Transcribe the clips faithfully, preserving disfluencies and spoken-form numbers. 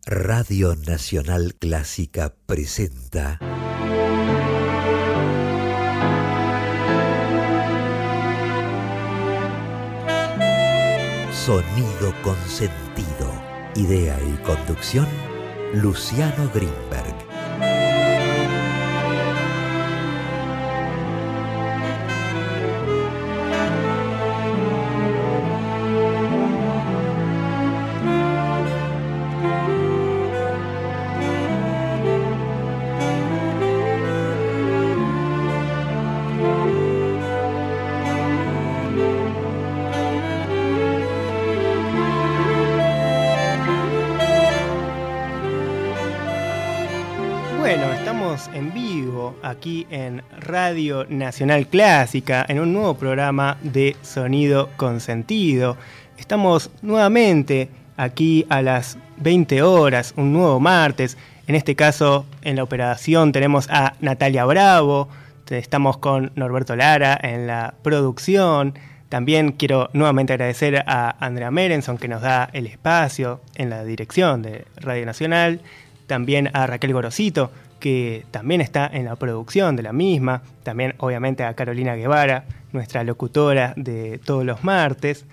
Radio Nacional Clásica presenta Sonido con Sentido. Idea y conducción, Luciano Grimberg. En vivo aquí en Radio Nacional Clásica en un nuevo programa de Sonido con Sentido. Estamos nuevamente aquí a las veinte horas, un nuevo martes. En este caso, en la operación tenemos a Natalia Bravo, estamos con Norberto Lara en la producción. También quiero nuevamente agradecer a Andrea Merenson, que nos da el espacio en la dirección de Radio Nacional. También a Raquel Gorosito, que también está en la producción de la misma. También, obviamente, a Carolina Guevara, nuestra locutora de todos los martes.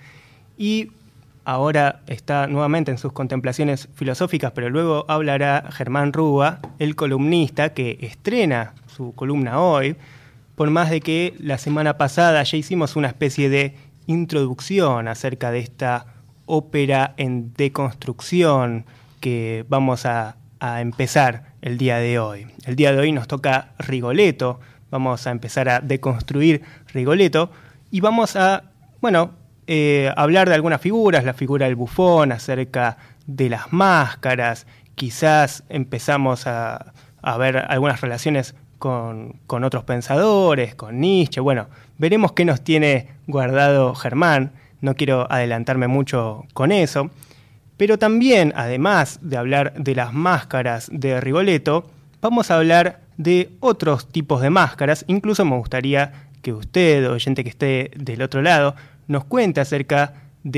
Y ahora está nuevamente en sus contemplaciones filosóficas, pero luego hablará Germán Rúa, el columnista que estrena su columna hoy, por más de que la semana pasada ya hicimos una especie de introducción acerca de esta ópera en deconstrucción que vamos a, a empezar el día de hoy. El día de hoy nos toca Rigoletto, vamos a empezar a deconstruir Rigoletto y vamos a, bueno, eh, hablar de algunas figuras, la figura del bufón, acerca de las máscaras, quizás empezamos a, a ver algunas relaciones con, con otros pensadores, con Nietzsche. Bueno, veremos qué nos tiene guardado Germán, no quiero adelantarme mucho con eso. Pero también, además de hablar de las máscaras de Rigoletto, vamos a hablar de otros tipos de máscaras. Incluso me gustaría que usted, oyente que esté del otro lado, nos cuente acerca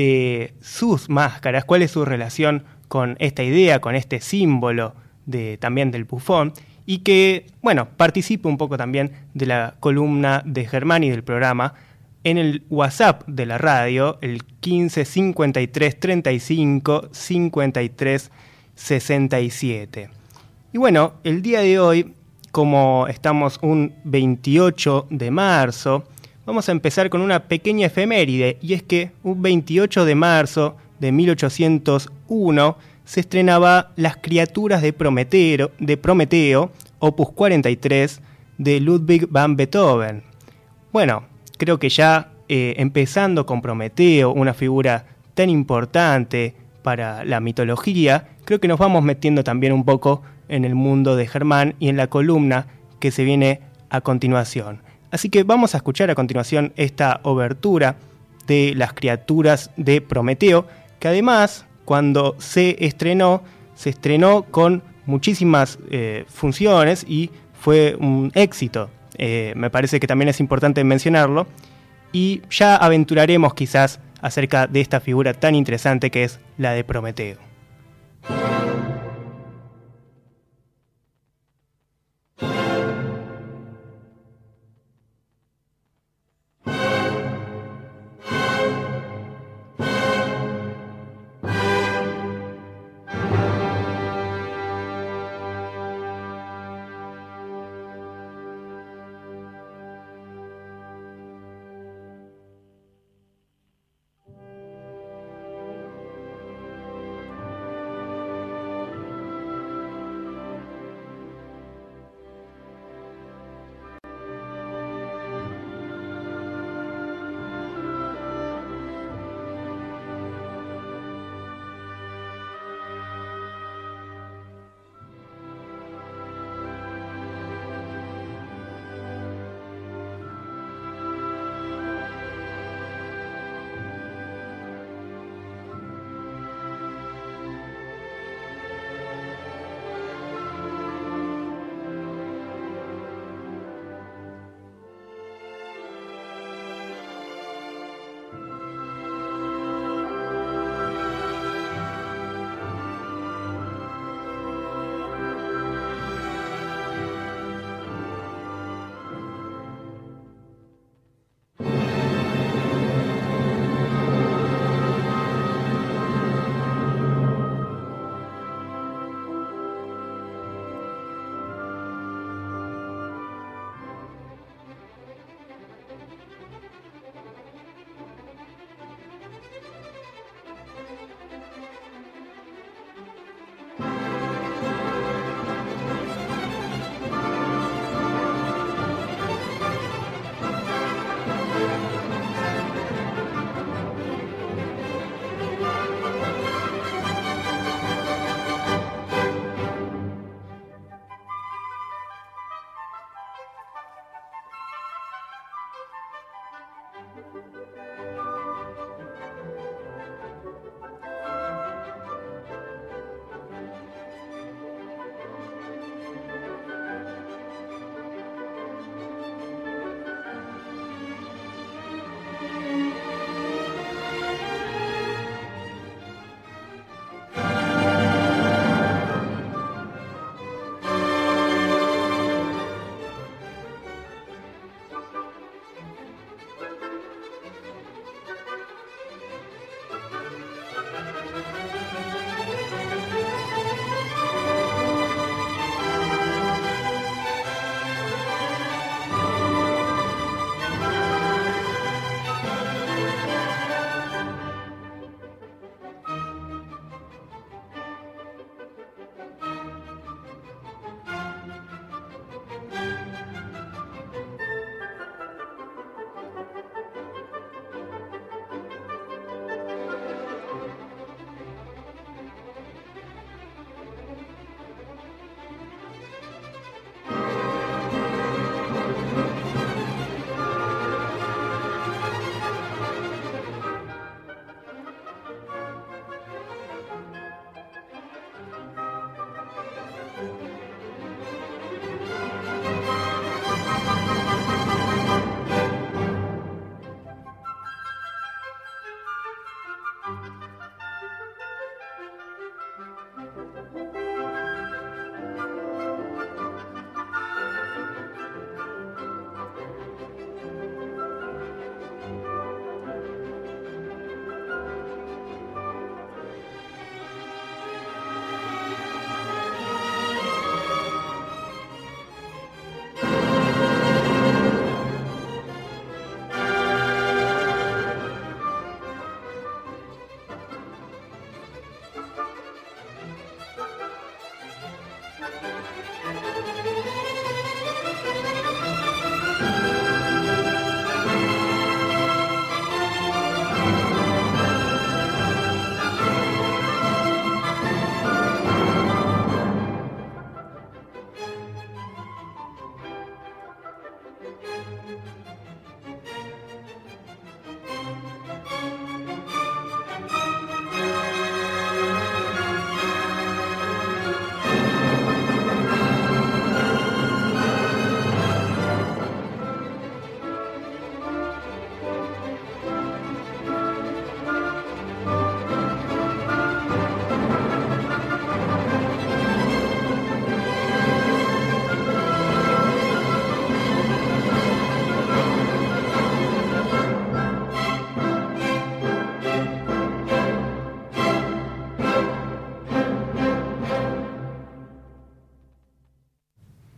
de sus máscaras, cuál es su relación con esta idea, con este símbolo de, también del bufón, y que, bueno, participe un poco también de la columna de Germán y del programa en el WhatsApp de la radio, el quince cincuenta y tres treinta y cinco cincuenta y tres sesenta y siete. Y bueno, el día de hoy, como estamos un veintiocho de marzo, vamos a empezar con una pequeña efeméride, y es que un veintiocho de marzo de mil ochocientos uno se estrenaba Las criaturas de Prometeo, de Prometeo, opus cuarenta y tres, de Ludwig van Beethoven. Bueno, creo que ya eh, empezando con Prometeo, una figura tan importante para la mitología, creo que nos vamos metiendo también un poco en el mundo de Germán y en la columna que se viene a continuación. Así que vamos a escuchar a continuación esta obertura de Las criaturas de Prometeo, que además, cuando se estrenó, se estrenó con muchísimas eh, funciones y fue un éxito. Eh, me parece que también es importante mencionarlo, y ya aventuraremos quizás acerca de esta figura tan interesante que es la de Prometeo.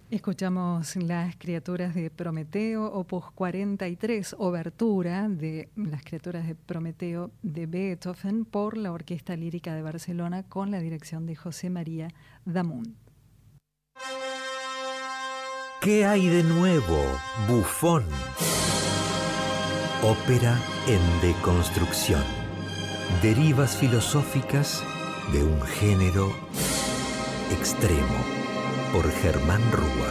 Escuchamos Las criaturas de Prometeo, opus cuarenta y tres, obertura de Las criaturas de Prometeo de Beethoven por la Orquesta Lírica de Barcelona con la dirección de José María Damunt. ¿Qué hay de nuevo, Bufón? Ópera en deconstrucción. Derivas filosóficas de un género extremo. Por Germán Rúa.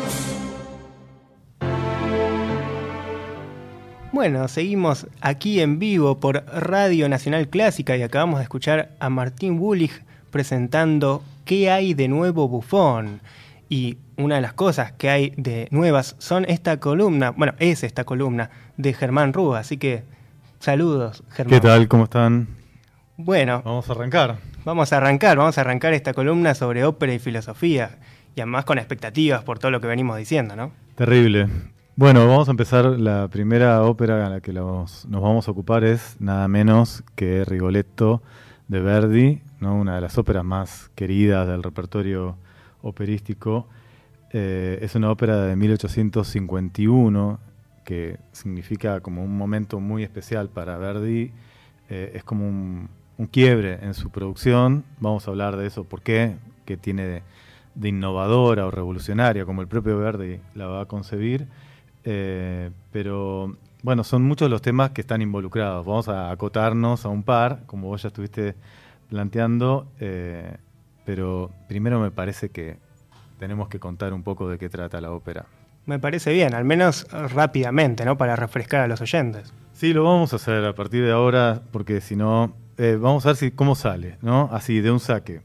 Bueno, seguimos aquí en vivo por Radio Nacional Clásica y acabamos de escuchar a Martín Wulich presentando ¿Qué hay de nuevo, Bufón? Y una de las cosas que hay de nuevas son esta columna, bueno, es esta columna de Germán Rúa, así que saludos, Germán. ¿Qué tal? ¿Cómo están? Bueno, vamos a arrancar. Vamos a arrancar, vamos a arrancar esta columna sobre ópera y filosofía. Y además con expectativas por todo lo que venimos diciendo, ¿no? Terrible. Bueno, vamos a empezar. La primera ópera a la que los, nos vamos a ocupar es nada menos que Rigoletto de Verdi, ¿no? Una de las óperas más queridas del repertorio operístico. Eh, es una ópera de mil ochocientos cincuenta y uno que significa como un momento muy especial para Verdi. Eh, es como un, un quiebre en su producción. Vamos a hablar de eso, por qué, qué tiene de... de innovadora o revolucionaria, como el propio Verdi la va a concebir, eh, pero bueno, son muchos los temas que están involucrados. Vamos a acotarnos a un par, como vos ya estuviste planteando, eh, pero primero me parece que tenemos que contar un poco de qué trata la ópera. Me parece bien, al menos rápidamente, ¿no? Para refrescar a los oyentes. Sí, lo vamos a hacer a partir de ahora, porque si no, eh, vamos a ver si cómo sale, ¿no? Así, de un saque.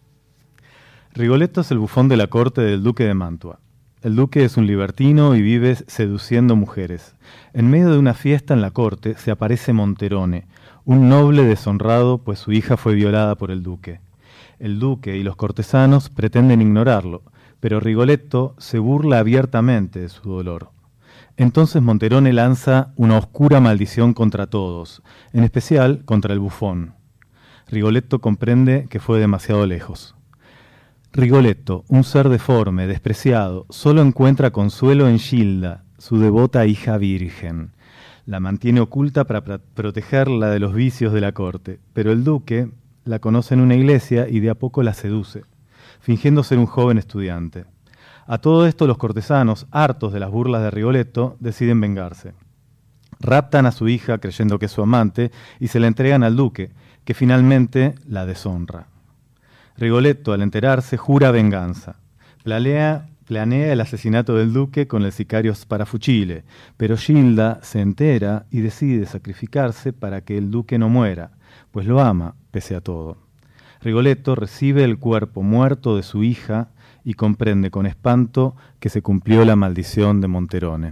Rigoletto es el bufón de la corte del duque de Mantua. El duque es un libertino y vive seduciendo mujeres. En medio de una fiesta en la corte se aparece Monterone, un noble deshonrado, pues su hija fue violada por el duque. El duque y los cortesanos pretenden ignorarlo, pero Rigoletto se burla abiertamente de su dolor. Entonces Monterone lanza una oscura maldición contra todos, en especial contra el bufón. Rigoletto comprende que fue demasiado lejos. Rigoletto, un ser deforme, despreciado, solo encuentra consuelo en Gilda, su devota hija virgen. La mantiene oculta para pra- protegerla de los vicios de la corte, pero el duque la conoce en una iglesia y de a poco la seduce, fingiendo ser un joven estudiante. A todo esto los cortesanos, hartos de las burlas de Rigoletto, deciden vengarse. Raptan a su hija creyendo que es su amante y se la entregan al duque, que finalmente la deshonra. Rigoletto, al enterarse, jura venganza. Planea, planea el asesinato del duque con el sicario Sparafucile, pero Gilda se entera y decide sacrificarse para que el duque no muera, pues lo ama, pese a todo. Rigoletto recibe el cuerpo muerto de su hija y comprende con espanto que se cumplió la maldición de Monterone.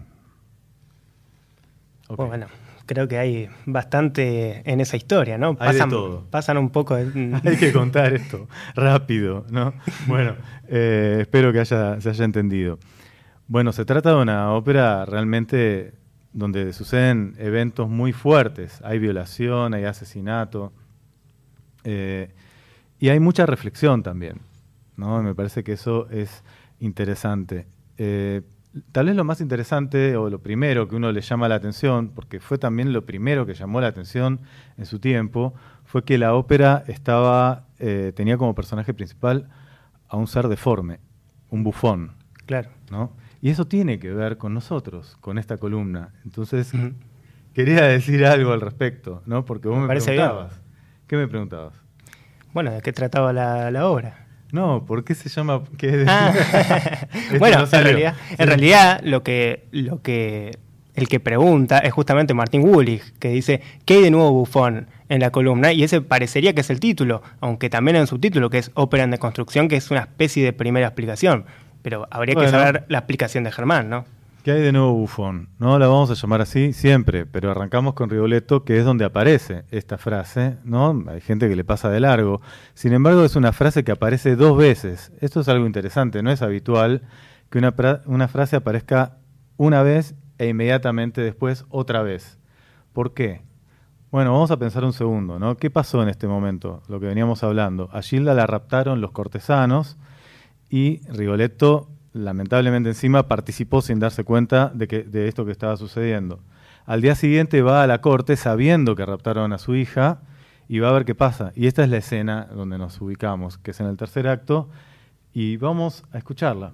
Okay. Bueno, creo que hay bastante en esa historia, ¿no? Hay Pasan, de todo. Pasan un poco de... Hay que contar esto rápido, ¿no? Bueno, eh, espero que haya, se haya entendido. Bueno, se trata de una ópera realmente donde suceden eventos muy fuertes. Hay violación, hay asesinato, eh, y hay mucha reflexión también, ¿no? Me parece que eso es interesante. Eh, Tal vez lo más interesante o lo primero que uno le llama la atención, porque fue también lo primero que llamó la atención en su tiempo, fue que la ópera estaba eh, tenía como personaje principal a un ser deforme, un bufón. Claro. ¿No? Y eso tiene que ver con nosotros, con esta columna. Entonces, uh-huh. quería decir algo al respecto, ¿no? Porque vos me, me preguntabas. Bien. ¿Qué me preguntabas? Bueno, ¿de qué trataba la, la obra? No, ¿por qué se llama? ¿Qué? Ah. Bueno, no en realidad, sí. en realidad lo que, lo que el que pregunta es justamente Martín Wulich, que dice ¿qué hay de nuevo bufón en la columna? Y ese parecería que es el título, aunque también en su título, que es Ópera en deconstrucción, que es una especie de primera explicación. Pero habría bueno, que saber la explicación de Germán, ¿no? ¿Qué hay de nuevo bufón? No la vamos a llamar así siempre, pero arrancamos con Rigoletto, que es donde aparece esta frase, ¿no? Hay gente que le pasa de largo. Sin embargo, es una frase que aparece dos veces. Esto es algo interesante, no es habitual que una, pra- una frase aparezca una vez e inmediatamente después otra vez. ¿Por qué? Bueno, vamos a pensar un segundo, ¿no? ¿Qué pasó en este momento? Lo que veníamos hablando. A Gilda la raptaron los cortesanos y Rigoletto lamentablemente encima participó sin darse cuenta de, que, de esto que estaba sucediendo. Al día siguiente va a la corte sabiendo que raptaron a su hija y va a ver qué pasa. Y esta es la escena donde nos ubicamos, que es en el tercer acto, y vamos a escucharla.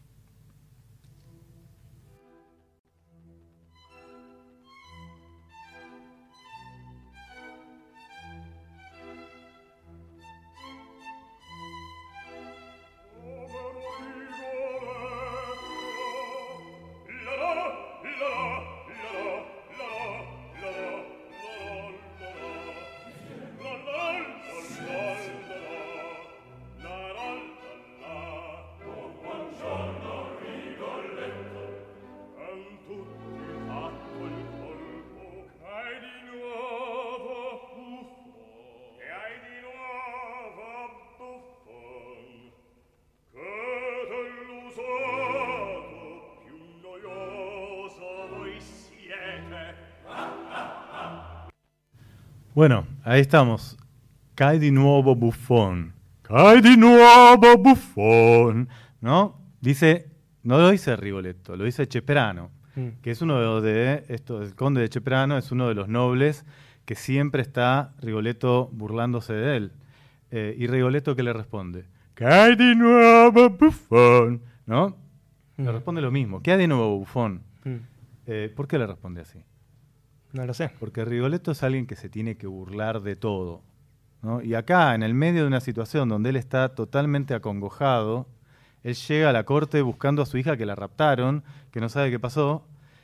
Bueno, ahí estamos. Cae di nuovo Buffon. Cae di nuovo Buffon. ¿No? Dice, no lo dice Rigoletto, lo dice Ceprano, mm. que es uno de estos, el conde de Ceprano es uno de los nobles que siempre está Rigoletto burlándose de él. Eh, y Rigoletto, ¿qué le responde? Cae di nuovo Buffon. ¿No? Mm. Le responde lo mismo. Cae di nuovo Buffon. Mm. Eh, ¿Por qué le responde así? No lo sé. Porque Rigoletto es alguien que se tiene que burlar de todo, ¿no? Y acá, en el medio de una situación donde él está totalmente acongojado, él llega a la corte buscando a su hija que la raptaron, que no sabe qué pasó,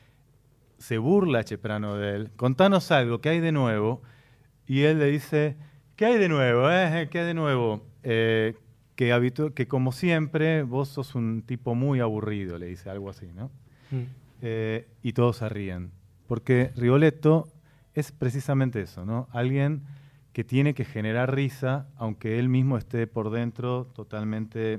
se burla a Ceprano de él, contanos algo, ¿qué hay de nuevo? Y él le dice, ¿qué hay de nuevo? Eh? ¿Qué hay de nuevo? Eh, que, habitu- que como siempre, vos sos un tipo muy aburrido, le dice algo así, ¿no? Mm. Eh, y todos se ríen. Porque Rigoletto es precisamente eso, ¿no? Alguien que tiene que generar risa, aunque él mismo esté por dentro totalmente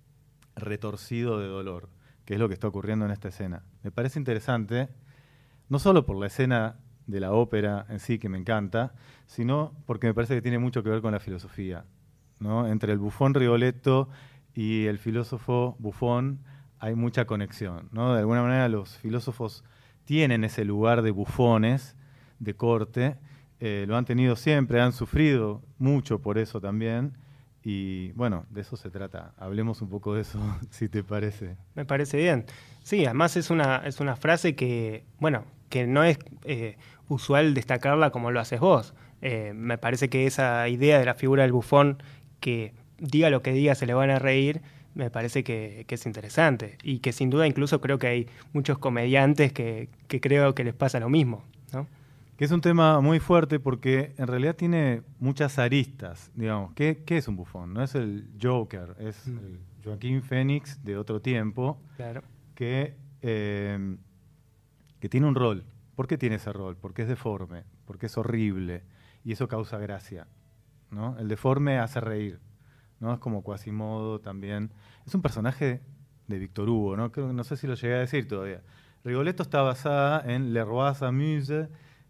retorcido de dolor, que es lo que está ocurriendo en esta escena. Me parece interesante, no solo por la escena de la ópera en sí, que me encanta, sino porque me parece que tiene mucho que ver con la filosofía, ¿no? Entre el Buffon Rigoletto y el filósofo Buffon hay mucha conexión, ¿no? De alguna manera los filósofos tienen ese lugar de bufones, de corte, eh, lo han tenido siempre, han sufrido mucho por eso también, y bueno, de eso se trata. Hablemos un poco de eso, si te parece. Me parece bien. Sí, además es una, es una frase que, bueno, que no es eh, usual destacarla como lo haces vos. Eh, me parece que esa idea de la figura del bufón, que diga lo que diga se le van a reír, me parece que, que es interesante y que sin duda incluso creo que hay muchos comediantes que, que creo que les pasa lo mismo, ¿no? Que es un tema muy fuerte porque en realidad tiene muchas aristas, digamos. ¿Qué, qué es un bufón? No es el Joker, es mm. el Joaquín Phoenix de otro tiempo, claro. que, eh, que tiene un rol. ¿Por qué tiene ese rol? Porque es deforme, porque es horrible y eso causa gracia, ¿no? El deforme hace reír, ¿no? Es como Quasimodo también. Es un personaje de Víctor Hugo, ¿no? Creo, no sé si lo llegué a decir todavía. Rigoletto está basada en Le Roi s'amuse,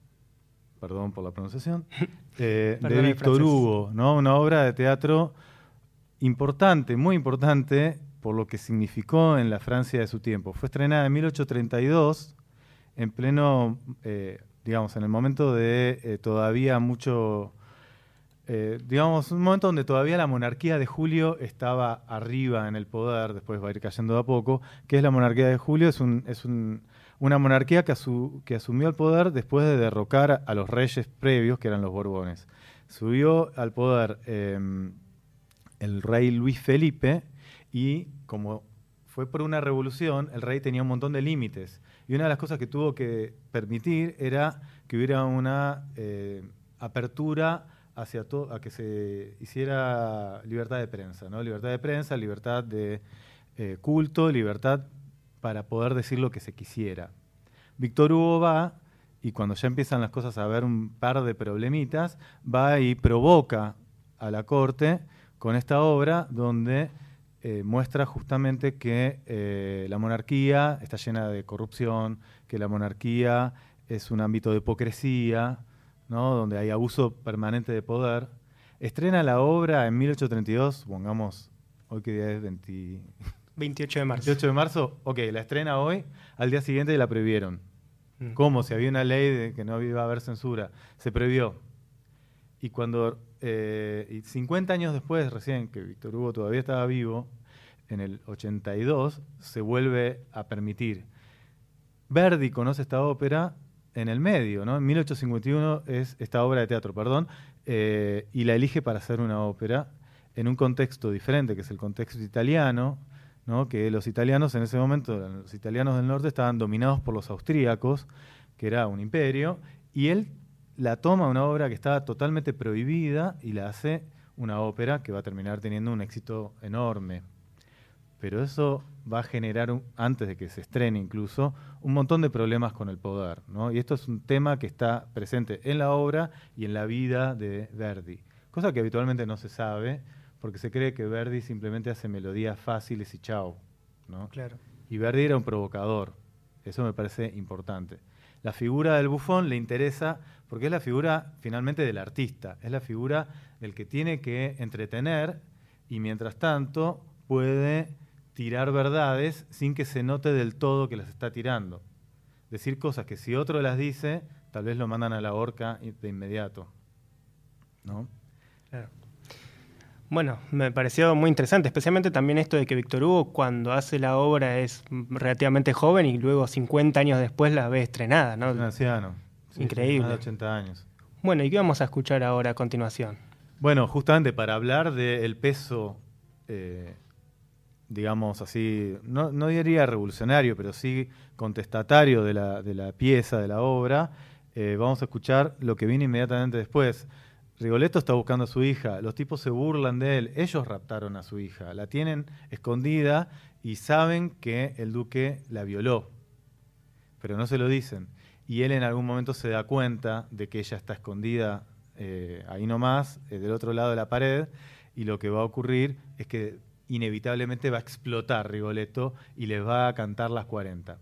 perdón por la pronunciación, eh, de Víctor Hugo, ¿no? Una obra de teatro importante, muy importante, por lo que significó en la Francia de su tiempo. Fue estrenada en mil ochocientos treinta y dos, en pleno, eh, digamos, en el momento de eh, todavía mucho... Eh, digamos, un momento donde todavía la monarquía de Julio estaba arriba en el poder, después va a ir cayendo de a poco. ¿Qué es la monarquía de Julio? Es, un, es un, una monarquía que, asu, que asumió el poder después de derrocar a los reyes previos, que eran los Borbones. Subió al poder eh, el rey Luis Felipe y como fue por una revolución, el rey tenía un montón de límites. Y una de las cosas que tuvo que permitir era que hubiera una eh, apertura hacia todo, a que se hiciera libertad de prensa, ¿no? Libertad de prensa, libertad de eh, culto, libertad para poder decir lo que se quisiera. Víctor Hugo va, y cuando ya empiezan las cosas a haber un par de problemitas, va y provoca a la corte con esta obra donde eh, muestra justamente que eh, la monarquía está llena de corrupción, que la monarquía es un ámbito de hipocresía, ¿no? Donde hay abuso permanente de poder. Estrena la obra en mil ochocientos treinta y dos, pongamos, hoy que día es veinte, veintiocho de marzo. veintiocho de marzo, ok, la estrena hoy, al día siguiente la prohibieron. Mm. ¿Cómo? Si había una ley de que no iba a haber censura. Se prohibió. Y cuando, eh, y cincuenta años después, recién, que Víctor Hugo todavía estaba vivo, en el ochenta y dos, se vuelve a permitir. Verdi conoce esta ópera en el medio, ¿no? En mil ochocientos cincuenta y uno es esta obra de teatro, perdón, eh, y la elige para hacer una ópera en un contexto diferente, que es el contexto italiano, ¿no? Que los italianos en ese momento, los italianos del norte estaban dominados por los austríacos, que era un imperio, y él la toma una obra que estaba totalmente prohibida y la hace una ópera que va a terminar teniendo un éxito enorme. Pero eso va a generar, un, antes de que se estrene incluso, un montón de problemas con el poder, ¿no? Y esto es un tema que está presente en la obra y en la vida de Verdi, cosa que habitualmente no se sabe, porque se cree que Verdi simplemente hace melodías fáciles y chao, ¿no? Claro. Y Verdi era un provocador, eso me parece importante. La figura del bufón le interesa porque es la figura finalmente del artista, es la figura del que tiene que entretener y mientras tanto puede tirar verdades sin que se note del todo que las está tirando. Decir cosas que si otro las dice, tal vez lo mandan a la horca de inmediato, ¿no? Claro. Bueno, me pareció muy interesante, especialmente también esto de que Víctor Hugo cuando hace la obra es relativamente joven y luego cincuenta años después la ve estrenada, ¿no? Es un anciano. Sí, increíble. Más de ochenta años. Bueno, ¿y qué vamos a escuchar ahora a continuación? Bueno, justamente para hablar del peso, eh, digamos así, no, no diría revolucionario, pero sí contestatario de la, de la pieza, de la obra, eh, vamos a escuchar lo que viene inmediatamente después. Rigoletto está buscando a su hija, los tipos se burlan de él, ellos raptaron a su hija, la tienen escondida y saben que el duque la violó, pero no se lo dicen. Y él en algún momento se da cuenta de que ella está escondida eh, ahí nomás, eh, del otro lado de la pared, y lo que va a ocurrir es que inevitablemente va a explotar Rigoletto y les va a cantar las cuarenta.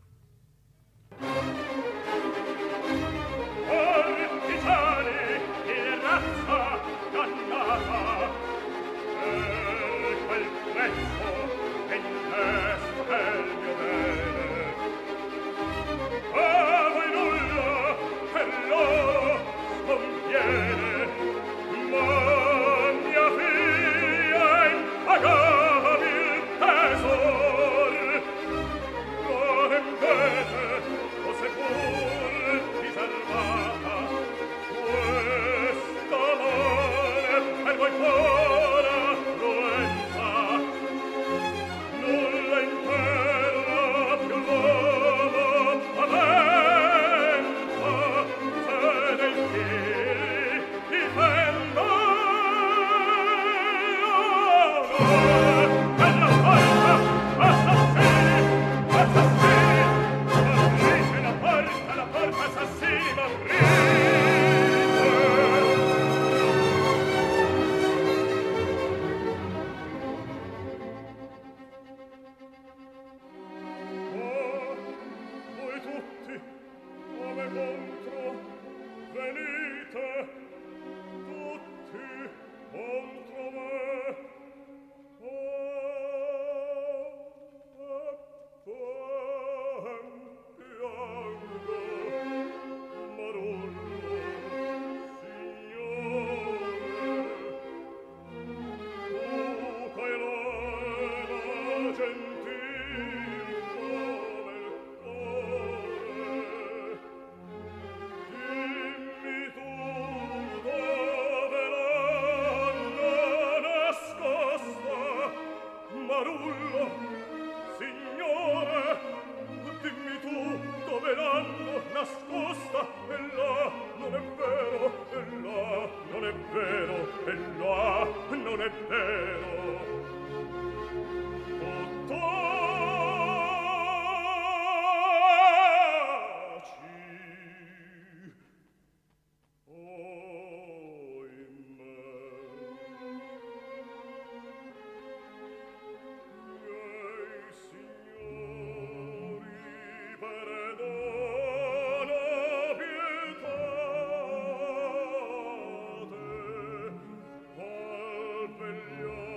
Perdona, pietate, al vegliare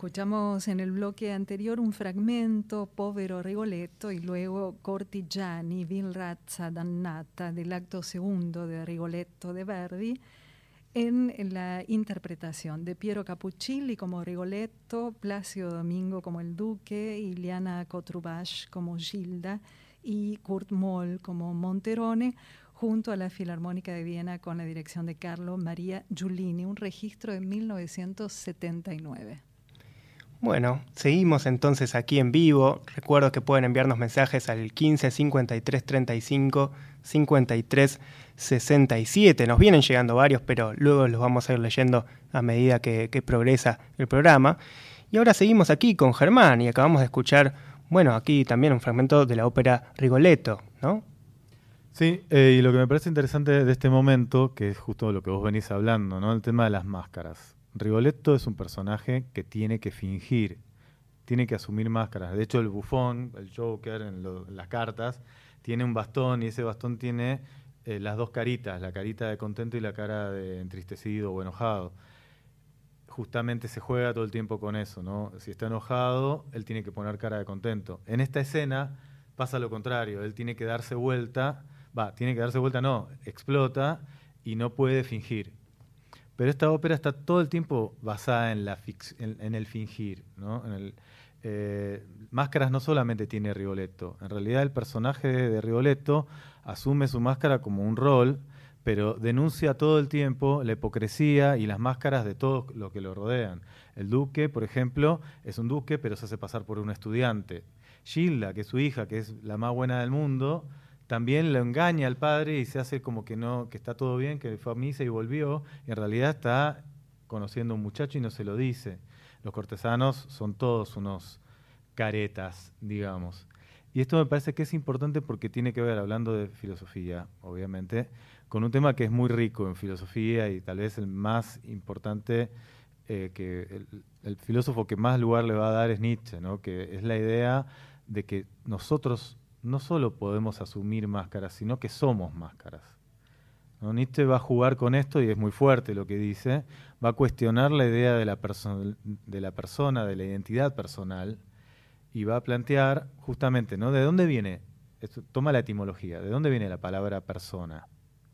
escuchamos en el bloque anterior un fragmento, Povero Rigoletto, y luego Cortigiani, Vil razza dannata, del acto segundo de Rigoletto de Verdi, en la interpretación de Piero Capuccilli como Rigoletto, Plácido Domingo como el Duque, Iliana Cotrubach como Gilda y Kurt Moll como Monterone, junto a la Filarmónica de Viena con la dirección de Carlo Maria Giulini, un registro de mil novecientos setenta y nueve. Bueno, seguimos entonces aquí en vivo. Recuerdo que pueden enviarnos mensajes al quince cincuenta y tres treinta y cinco cincuenta y tres sesenta y siete. Nos vienen llegando varios, pero luego los vamos a ir leyendo a medida que, que progresa el programa. Y ahora seguimos aquí con Germán y acabamos de escuchar, bueno, aquí también un fragmento de la ópera Rigoletto, ¿no? Sí, eh, y lo que me parece interesante de este momento, que es justo lo que vos venís hablando, ¿no? El tema de las máscaras. Rigoletto es un personaje que tiene que fingir, tiene que asumir máscaras. De hecho, el bufón, el Joker, en, lo, en las cartas, tiene un bastón y ese bastón tiene eh, las dos caritas, la carita de contento y la cara de entristecido o enojado. Justamente se juega todo el tiempo con eso, ¿no? Si está enojado, él tiene que poner cara de contento. En esta escena pasa lo contrario, él tiene que darse vuelta, va, tiene que darse vuelta, no, explota y no puede fingir. Pero esta ópera está todo el tiempo basada en, la fix, en, en el fingir, ¿no? En el, eh, máscaras no solamente tiene Rigoletto. En realidad el personaje de Rigoletto asume su máscara como un rol, pero denuncia todo el tiempo la hipocresía y las máscaras de todos los que lo rodean. El duque, por ejemplo, es un duque, pero se hace pasar por un estudiante. Gilda, que es su hija, que es la más buena del mundo, también lo engaña al padre y se hace como que no, que está todo bien, que fue a misa y volvió, y en realidad está conociendo a un muchacho y no se lo dice. Los cortesanos son todos unos caretas, digamos. Y esto me parece que es importante porque tiene que ver, hablando de filosofía, obviamente, con un tema que es muy rico en filosofía y tal vez el más importante, eh, que el, el filósofo que más lugar le va a dar es Nietzsche, ¿no? Que es la idea de que nosotros no solo podemos asumir máscaras, sino que somos máscaras, ¿no? Nietzsche va a jugar con esto y es muy fuerte lo que dice, va a cuestionar la idea de la, perso- de la persona, de la identidad personal, y va a plantear justamente, ¿no? ¿De dónde viene? Esto, toma la etimología, ¿de dónde viene la palabra persona?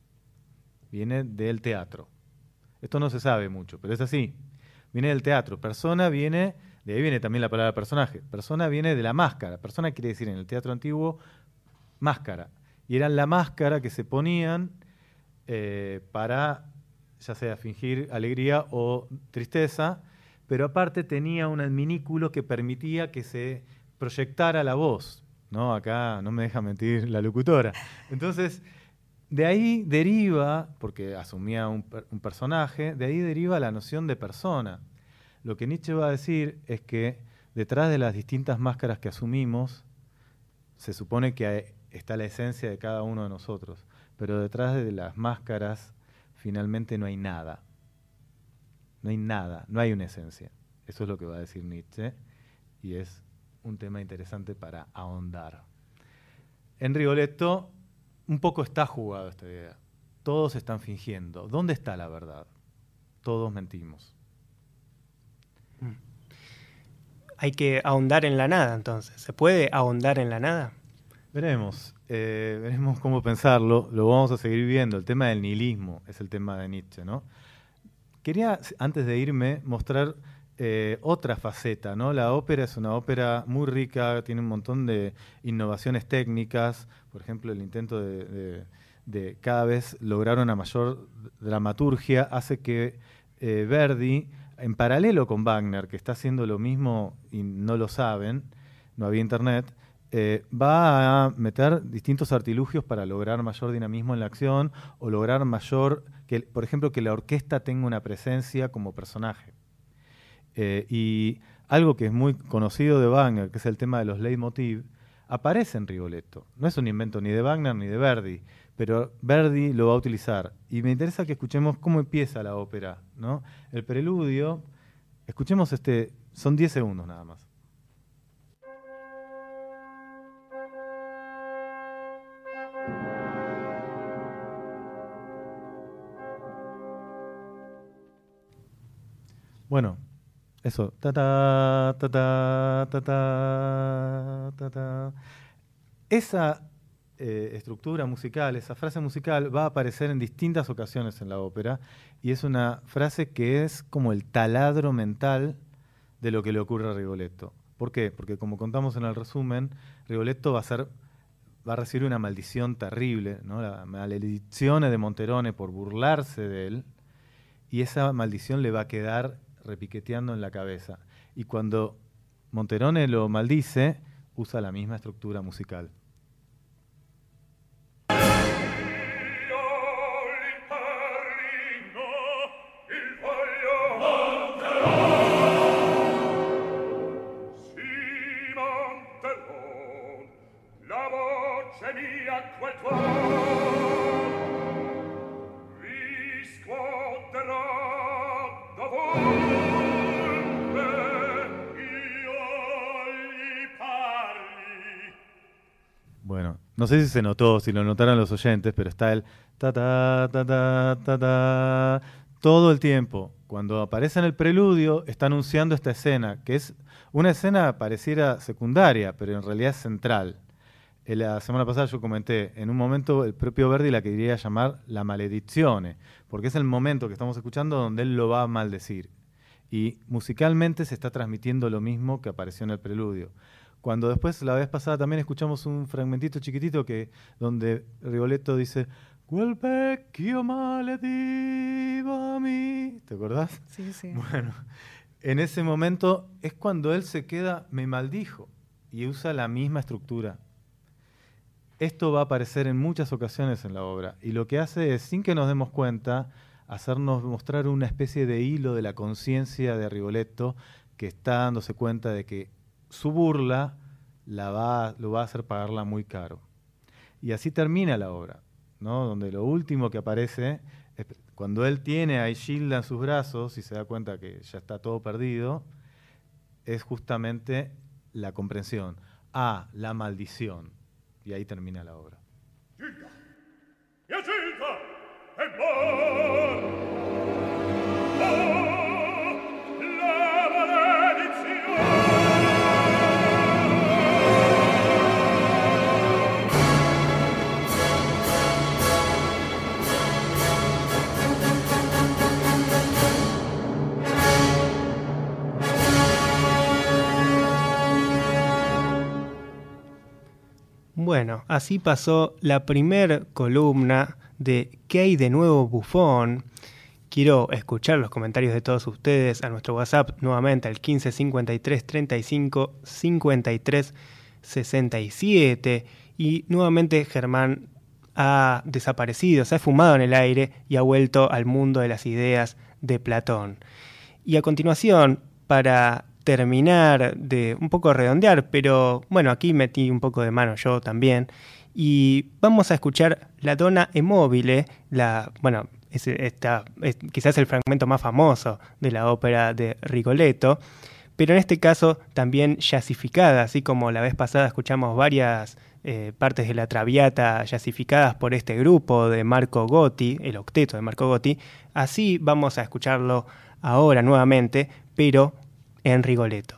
Viene del teatro. Esto no se sabe mucho, pero es así. Viene del teatro. Persona viene... De ahí viene también la palabra personaje. Persona viene de la máscara. Persona quiere decir en el teatro antiguo máscara. Y eran la máscara que se ponían eh, para, ya sea fingir alegría o tristeza, pero aparte tenía un adminículo que permitía que se proyectara la voz, ¿no? Acá no me deja mentir la locutora. Entonces, de ahí deriva, porque asumía un, un personaje, de ahí deriva la noción de persona. Lo que Nietzsche va a decir es que detrás de las distintas máscaras que asumimos, se supone que está la esencia de cada uno de nosotros, pero detrás de las máscaras finalmente no hay nada. No hay nada, no hay una esencia. Eso es lo que va a decir Nietzsche y es un tema interesante para ahondar. En Rigoletto un poco está jugado esta idea. Todos están fingiendo. ¿Dónde está la verdad? Todos mentimos. Hay que ahondar en la nada, entonces. ¿Se puede ahondar en la nada? Veremos, eh, veremos cómo pensarlo. Lo vamos a seguir viendo. El tema del nihilismo es el tema de Nietzsche, ¿no? Quería, antes de irme, mostrar eh, otra faceta, ¿no? La ópera es una ópera muy rica, tiene un montón de innovaciones técnicas. Por ejemplo, el intento de, de, de cada vez lograr una mayor dramaturgia hace que eh, Verdi, en paralelo con Wagner, que está haciendo lo mismo y no lo saben, no había internet, eh, va a meter distintos artilugios para lograr mayor dinamismo en la acción o lograr mayor, que, por ejemplo, que la orquesta tenga una presencia como personaje. Eh, y algo que es muy conocido de Wagner, que es el tema de los leitmotiv, aparece en Rigoletto. No es un invento ni de Wagner ni de Verdi, pero Verdi lo va a utilizar. Y me interesa que escuchemos cómo empieza la ópera, ¿no? El preludio, escuchemos este, son diez segundos nada más. Bueno, Eso, ta ta ta ta ta ta ta ta. Esa eh, estructura musical, esa frase musical va a aparecer en distintas ocasiones en la ópera y es una frase que es como el taladro mental de lo que le ocurre a Rigoletto. ¿Por qué? Porque como contamos en el resumen, Rigoletto va a ser, va a recibir una maldición terrible, ¿no? La maledizione de Monterone por burlarse de él, y esa maldición le va a quedar repiqueteando en la cabeza. Y cuando Monterone lo maldice, usa la misma estructura musical. Bueno, no sé si se notó, si lo notaron los oyentes, pero está el ta ta ta ta ta ta todo el tiempo. Cuando aparece en el preludio, está anunciando esta escena, que es una escena pareciera secundaria, pero en realidad es central. La semana pasada yo comenté, en un momento el propio Verdi la quería llamar la maledizione, porque es el momento que estamos escuchando donde él lo va a maldecir. Y musicalmente se está transmitiendo lo mismo que apareció en el preludio. Cuando después, la vez pasada, también escuchamos un fragmentito chiquitito que donde Rigoletto dice «Quel vecchio malediva mi». ¿Te acordás? Sí, sí. Bueno, en ese momento es cuando él se queda «me maldijo» y usa la misma estructura. Esto va a aparecer en muchas ocasiones en la obra y lo que hace es, sin que nos demos cuenta, hacernos mostrar una especie de hilo de la conciencia de Rigoletto que está dándose cuenta de que su burla la va, lo va a hacer pagarla muy caro. Y así termina la obra, ¿no? Donde lo último que aparece, es cuando él tiene a Ischilda en sus brazos y se da cuenta que ya está todo perdido, es justamente la comprensión. Ah, la maldición. Y ahí termina la obra. Bueno, así pasó la primer columna de ¿Qué hay de nuevo, Buffon? Quiero escuchar los comentarios de todos ustedes a nuestro WhatsApp nuevamente al quince cincuenta y tres treinta y cinco cincuenta y tres sesenta y siete y nuevamente Germán ha desaparecido, se ha esfumado en el aire y ha vuelto al mundo de las ideas de Platón. Y a continuación, para terminar de un poco redondear, pero bueno, aquí metí un poco de mano yo también, y vamos a escuchar la Donna e Mobile, la, bueno, es, esta, es quizás el fragmento más famoso de la ópera de Rigoletto, pero en este caso también jazzificada, así como la vez pasada escuchamos varias eh, partes de la Traviata jazzificadas por este grupo de Marco Gotti, el octeto de Marco Gotti, así vamos a escucharlo ahora nuevamente, pero en Rigoletto.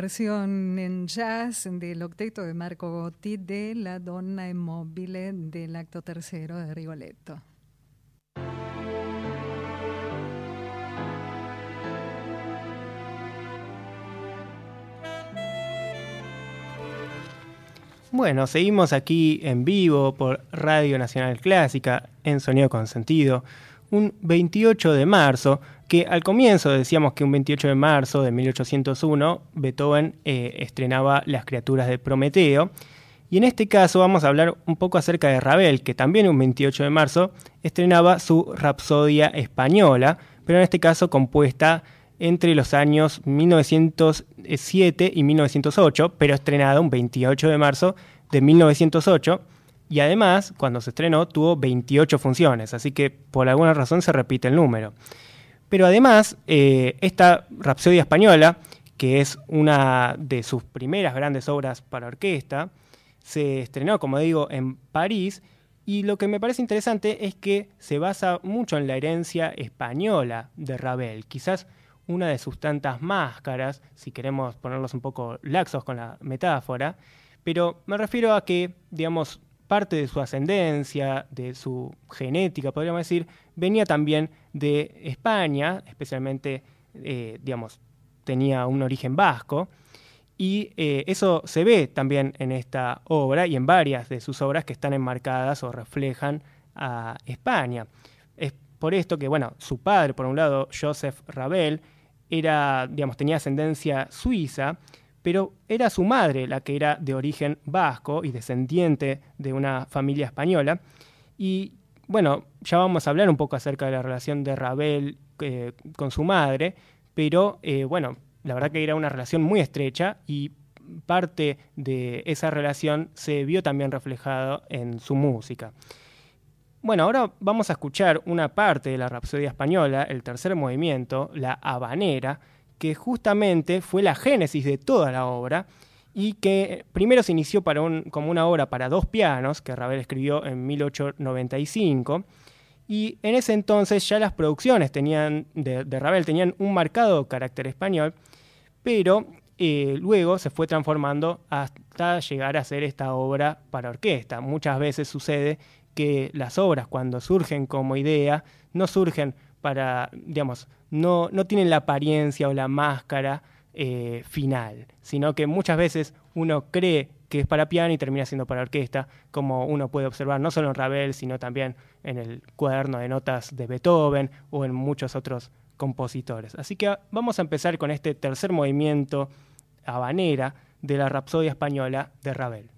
versión en jazz del octeto de Marco Gotti de La Donna è mobile del acto tercero de Rigoletto. Bueno, seguimos aquí en vivo por Radio Nacional Clásica en Sonido con Sentido, un veintiocho de marzo, que al comienzo decíamos que un veintiocho de marzo de mil ochocientos uno Beethoven eh, estrenaba Las criaturas de Prometeo, y en este caso vamos a hablar un poco acerca de Ravel, que también un veintiocho de marzo estrenaba su Rapsodia Española, pero en este caso compuesta entre los años mil novecientos siete y mil novecientos ocho, pero estrenada un veintiocho de marzo de mil novecientos ocho, y además, cuando se estrenó, tuvo veintiocho funciones, así que por alguna razón se repite el número. Pero además, eh, esta Rapsodia Española, que es una de sus primeras grandes obras para orquesta, se estrenó, como digo, en París, y lo que me parece interesante es que se basa mucho en la herencia española de Ravel, quizás una de sus tantas máscaras, si queremos ponerlos un poco laxos con la metáfora, pero me refiero a que, digamos, parte de su ascendencia, de su genética, podríamos decir, venía también de España, especialmente, eh, digamos, tenía un origen vasco, y eh, eso se ve también en esta obra y en varias de sus obras que están enmarcadas o reflejan a España. Es por esto que, bueno, su padre, por un lado, Joseph Ravel, era, digamos, tenía ascendencia suiza, pero era su madre la que era de origen vasco y descendiente de una familia española. Y bueno, ya vamos a hablar un poco acerca de la relación de Ravel eh, con su madre, pero eh, bueno, la verdad que era una relación muy estrecha y parte de esa relación se vio también reflejado en su música. Bueno, ahora vamos a escuchar una parte de la Rapsodia Española, el tercer movimiento, la habanera, que justamente fue la génesis de toda la obra y que primero se inició para un, como una obra para dos pianos, que Ravel escribió en mil ochocientos noventa y cinco, y en ese entonces ya las producciones tenían, de, de Ravel tenían un marcado carácter español, pero eh, luego se fue transformando hasta llegar a ser esta obra para orquesta. Muchas veces sucede que las obras, cuando surgen como idea, no surgen para, digamos, no, no tienen la apariencia o la máscara eh, final, sino que muchas veces uno cree que es para piano y termina siendo para orquesta, como uno puede observar no solo en Ravel, sino también en el cuaderno de notas de Beethoven o en muchos otros compositores. Así que vamos a empezar con este tercer movimiento habanera de la Rapsodia Española de Ravel.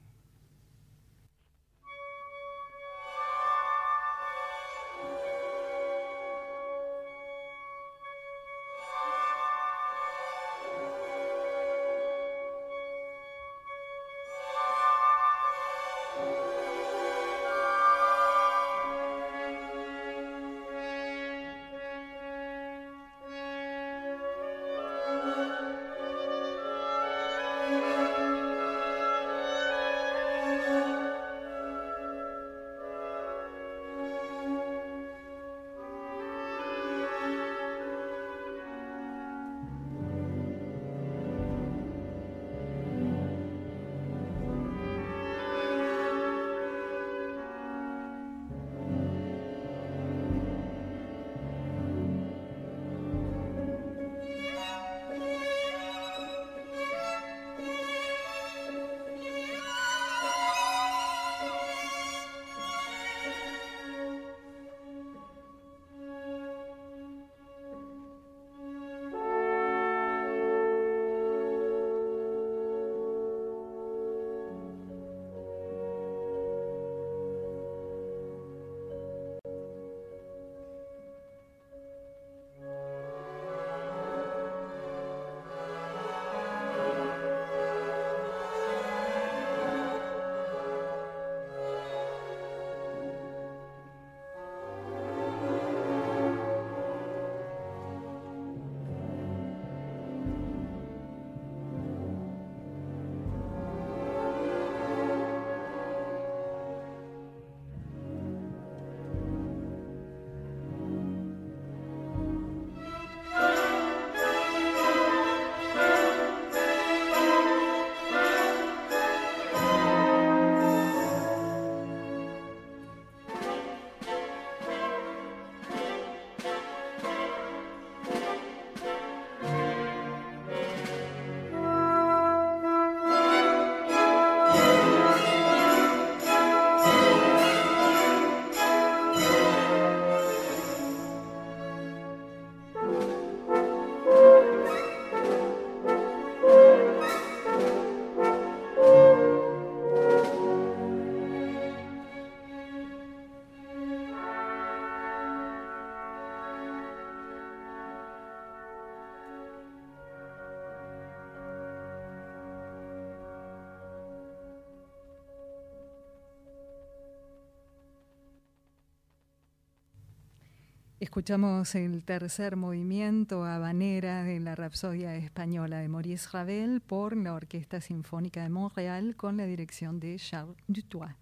Escuchamos el tercer movimiento habanera de la Rapsodia Española de Maurice Ravel por la Orquesta Sinfónica de Montreal con la dirección de Charles Dutoit.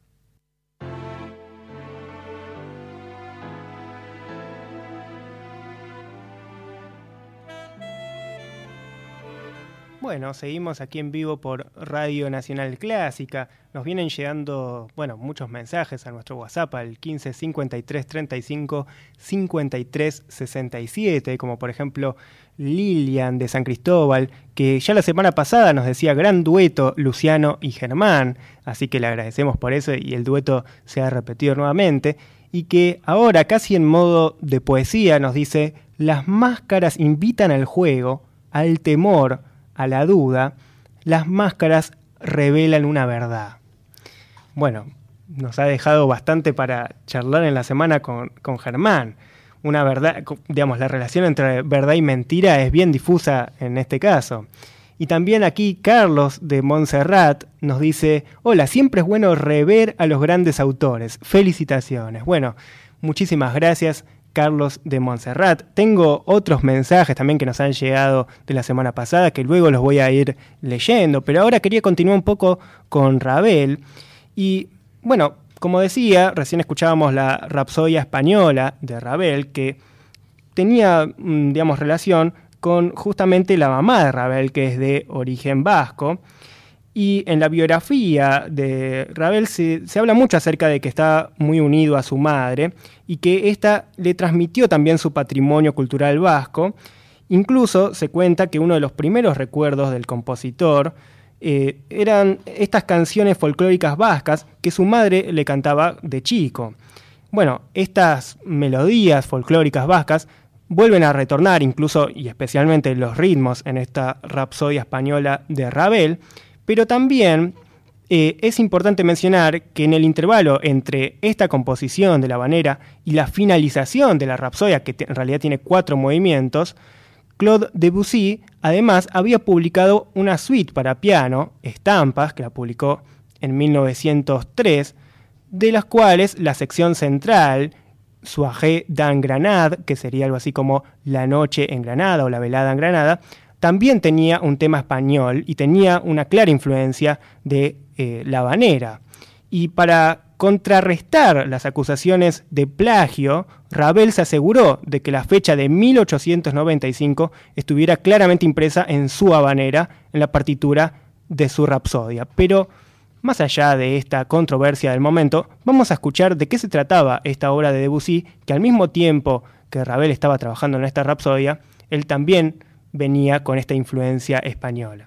Bueno, seguimos aquí en vivo por Radio Nacional Clásica. Nos vienen llegando, bueno, muchos mensajes a nuestro WhatsApp al quince cincuenta y tres treinta y cinco cincuenta y tres sesenta y siete, como por ejemplo Lilian de San Cristóbal, que ya la semana pasada nos decía gran dueto Luciano y Germán, así que le agradecemos por eso y el dueto se ha repetido nuevamente, y que ahora casi en modo de poesía nos dice: las máscaras invitan al juego, al temor, a la duda, las máscaras revelan una verdad. Bueno, nos ha dejado bastante para charlar en la semana con, con Germán. Una verdad, digamos, la relación entre verdad y mentira es bien difusa en este caso. Y también aquí Carlos de Montserrat nos dice: hola, siempre es bueno rever a los grandes autores. Felicitaciones. Bueno, muchísimas gracias, Carlos de Montserrat. Tengo otros mensajes también que nos han llegado de la semana pasada que luego los voy a ir leyendo, pero ahora quería continuar un poco con Ravel. Y bueno, como decía, recién escuchábamos la Rapsodia Española de Ravel, que tenía, digamos, relación con justamente la mamá de Ravel, que es de origen vasco. Y en la biografía de Ravel se, se habla mucho acerca de que está muy unido a su madre y que ésta le transmitió también su patrimonio cultural vasco. Incluso se cuenta que uno de los primeros recuerdos del compositor eh, eran estas canciones folclóricas vascas que su madre le cantaba de chico. Bueno, estas melodías folclóricas vascas vuelven a retornar, incluso y especialmente los ritmos, en esta Rapsodia Española de Ravel. Pero también eh, es importante mencionar que en el intervalo entre esta composición de la habanera y la finalización de la Rapsodia, que te, en realidad tiene cuatro movimientos, Claude Debussy además había publicado una suite para piano, Estampas, que la publicó en mil novecientos tres, de las cuales la sección central, Soirée dans Granade, que sería algo así como La noche en Granada o La velada en Granada, también tenía un tema español y tenía una clara influencia de eh, la habanera. Y para contrarrestar las acusaciones de plagio, Ravel se aseguró de que la fecha de mil ochocientos noventa y cinco estuviera claramente impresa en su habanera, en la partitura de su Rapsodia. Pero más allá de esta controversia del momento, vamos a escuchar de qué se trataba esta obra de Debussy, que al mismo tiempo que Ravel estaba trabajando en esta Rapsodia, él también venía con esta influencia española.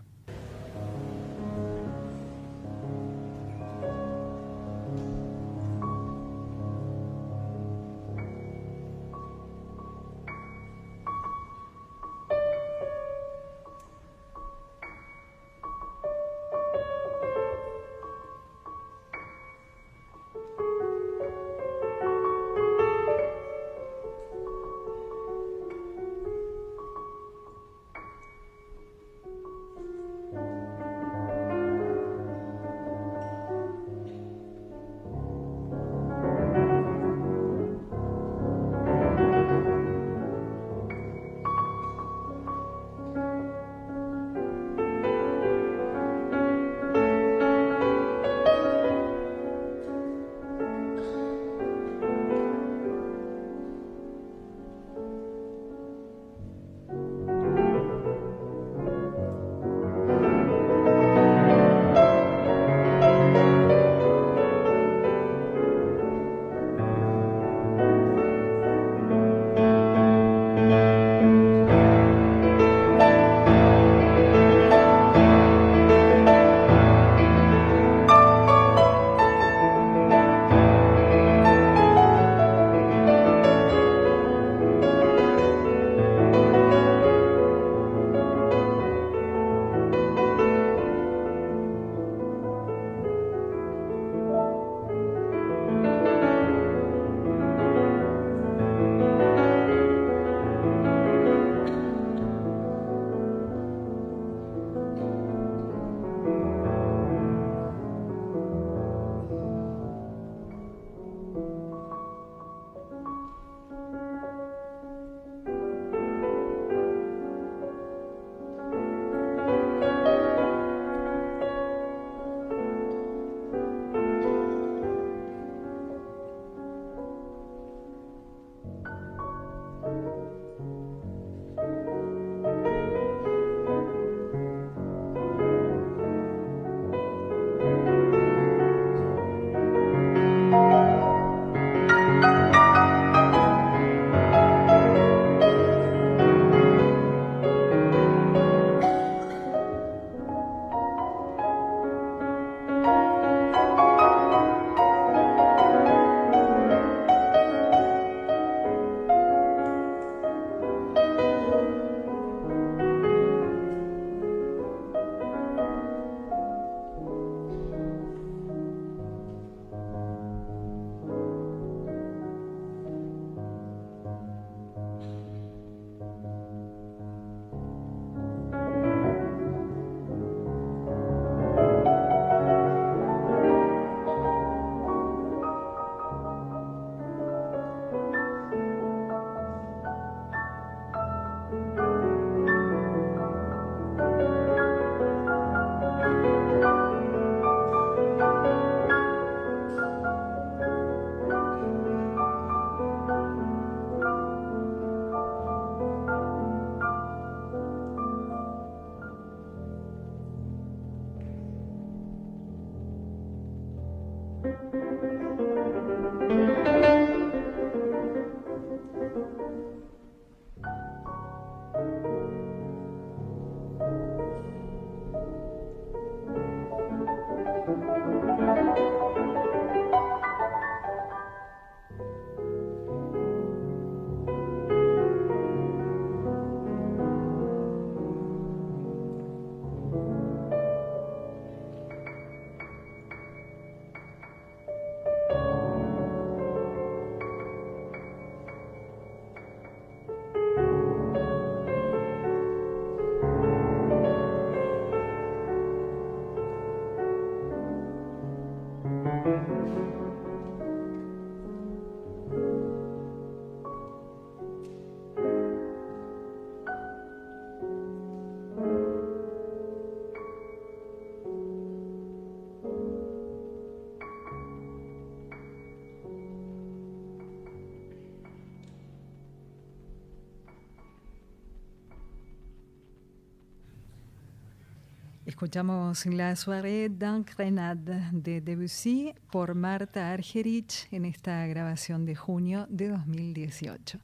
Escuchamos la Soirée d'un Grenade de Debussy por Marta Argerich en esta grabación de junio de dos mil dieciocho.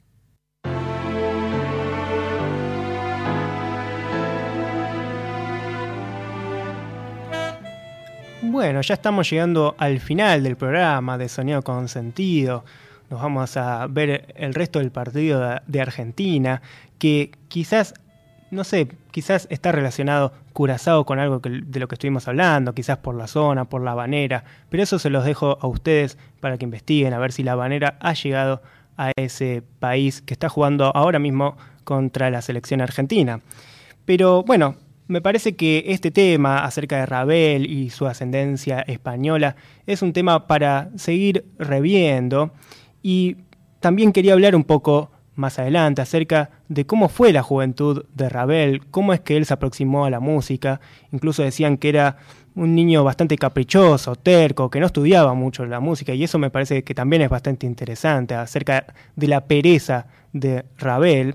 Bueno, ya estamos llegando al final del programa de Sonido con Sentido. Nos vamos a ver el resto del partido de Argentina, que quizás, no sé, quizás está relacionado Curazao con algo que, de lo que estuvimos hablando, quizás por la zona, por la Habanera, pero eso se los dejo a ustedes para que investiguen, a ver si la Habanera ha llegado a ese país que está jugando ahora mismo contra la selección argentina. Pero bueno, me parece que este tema acerca de Ravel y su ascendencia española es un tema para seguir reviendo, y también quería hablar un poco más adelante acerca de cómo fue la juventud de Ravel, cómo es que él se aproximó a la música. Incluso decían que era un niño bastante caprichoso, terco, que no estudiaba mucho la música, y eso me parece que también es bastante interesante acerca de la pereza de Ravel.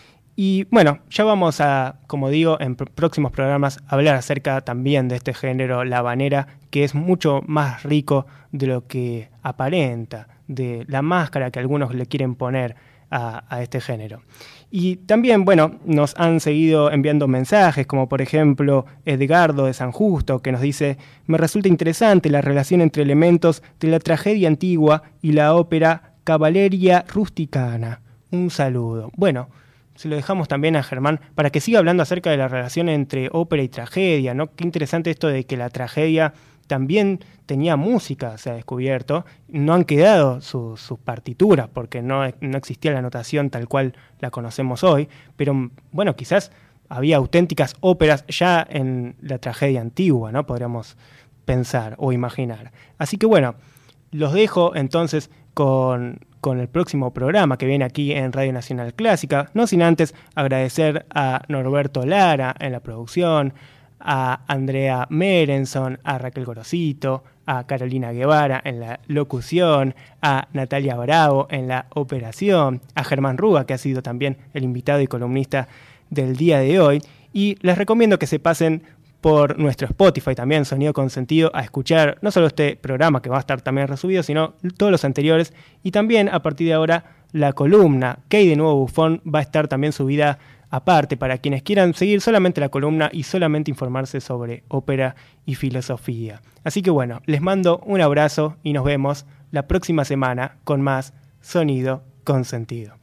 Y bueno, ya vamos a, como digo, en pr- próximos programas hablar acerca también de este género, la habanera, que es mucho más rico de lo que aparenta, de la máscara que algunos le quieren poner a, a este género. Y también, bueno, nos han seguido enviando mensajes, como por ejemplo Edgardo de San Justo, que nos dice: me resulta interesante la relación entre elementos de la tragedia antigua y la ópera Cavalleria Rusticana. Un saludo. Bueno, se lo dejamos también a Germán para que siga hablando acerca de la relación entre ópera y tragedia, ¿no? Qué interesante esto de que la tragedia también tenía música, se ha descubierto. No han quedado su, sus partituras porque no, no existía la notación tal cual la conocemos hoy, pero bueno, quizás había auténticas óperas ya en la tragedia antigua, ¿no? Podríamos pensar o imaginar. Así que bueno, los dejo entonces con, con el próximo programa que viene aquí en Radio Nacional Clásica, no sin antes agradecer a Norberto Lara en la producción, a Andrea Merenson, a Raquel Gorosito, a Carolina Guevara en la locución, a Natalia Bravo en la operación, a Germán Rúa, que ha sido también el invitado y columnista del día de hoy. Y les recomiendo que se pasen por nuestro Spotify también, Sonido con Sentido, a escuchar no solo este programa que va a estar también resubido, sino todos los anteriores, y también a partir de ahora la columna ¿Qué hay de nuevo, Bufón? Va a estar también subida aparte para quienes quieran seguir solamente la columna y solamente informarse sobre ópera y filosofía. Así que bueno, les mando un abrazo y nos vemos la próxima semana con más Sonido con Sentido.